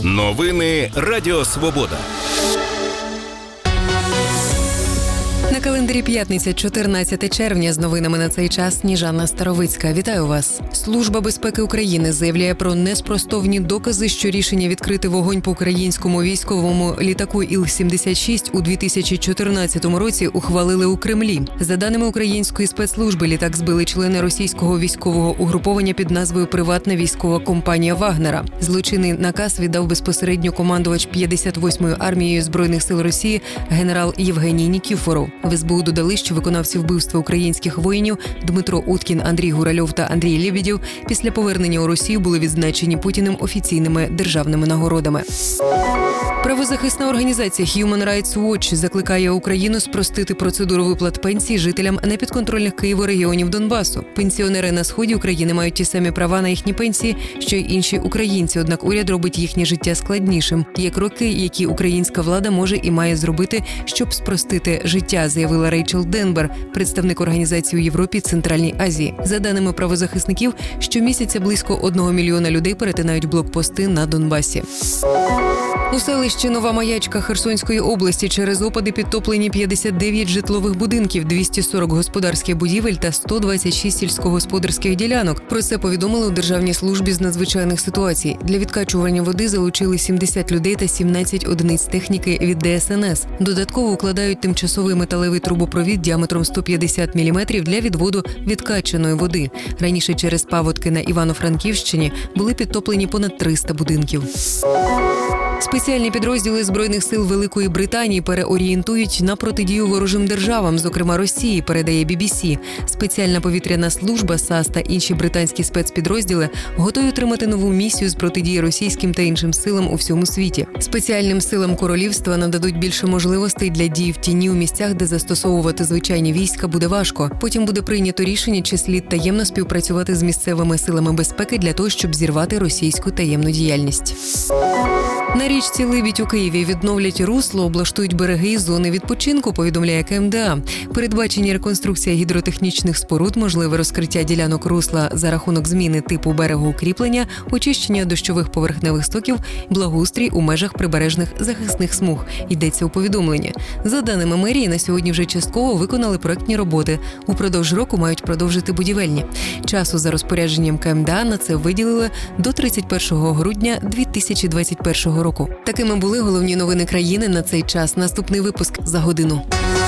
Новини Радіо Свобода. На календарі п'ятниця, 14 червня. З новинами на цей час Сніжана Старовицька. Вітаю вас. Служба безпеки України заявляє про неспростовні докази, що рішення відкрити вогонь по українському військовому літаку Іл-76 у 2014 році ухвалили у Кремлі. За даними української спецслужби, літак збили члени російського військового угруповання під назвою «Приватна військова компанія Вагнера». Злочинний наказ віддав безпосередньо командувач 58-ї армією Збройних сил Росії генерал Євгеній Нікіфоров. В СБУ додали, що виконавці вбивства українських воїнів Дмитро Уткін, Андрій Гуральов та Андрій Лебедєв після повернення у Росію були відзначені Путіним офіційними державними нагородами. Правозахисна організація Human Rights Watch закликає Україну спростити процедуру виплат пенсій жителям непідконтрольних Києву регіонів Донбасу. Пенсіонери на сході України мають ті самі права на їхні пенсії, що й інші українці, однак уряд робить їхнє життя складнішим. Є кроки, які українська влада може і має зробити, щоб спростити життя, заявила Рейчел Денбер, представник організації у Європі і Центральній Азії. За даними правозахисників, щомісяця близько 1 мільйона людей перетинають блокпости на Донбасі. У селищі Нова Маячка Херсонської області через опади підтоплені 59 житлових будинків, 240 господарських будівель та 126 сільськогосподарських ділянок. Про це повідомили у Державній службі з надзвичайних ситуацій. Для відкачування води залучили 70 людей та 17 одиниць техніки від ДСНС. Додатково укладають тимчасовий металевий трубопровід діаметром 150 мм для відводу відкачаної води. Раніше через паводки на Івано-Франківщині були підтоплені понад 300 будинків. Спеціальні підрозділи Збройних сил Великої Британії переорієнтують на протидію ворожим державам, зокрема Росії, передає BBC. Спеціальна повітряна служба, САС та інші британські спецпідрозділи готові отримати нову місію з протидії російським та іншим силам у всьому світі. Спеціальним силам королівства нададуть більше можливостей для дій в тіні у місцях, де застосовувати звичайні війська буде важко. Потім буде прийнято рішення, чи слід таємно співпрацювати з місцевими силами безпеки для того, щоб зірвати російську таємну діяльність. На річці Либідь у Києві відновлять русло, облаштують береги і зони відпочинку, повідомляє КМДА. Передбачені реконструкція гідротехнічних споруд, можливе розкриття ділянок русла за рахунок зміни типу берегоукріплення, очищення дощових поверхневих стоків, благоустрій у межах прибережних захисних смуг, йдеться у повідомленні. За даними мерії, на сьогодні вже частково виконали проектні роботи. Упродовж року мають продовжити будівельні. Часу за розпорядженням КМДА на це виділили до 31 грудня 2021 року. Такими були головні новини країни на цей час. Наступний випуск за годину.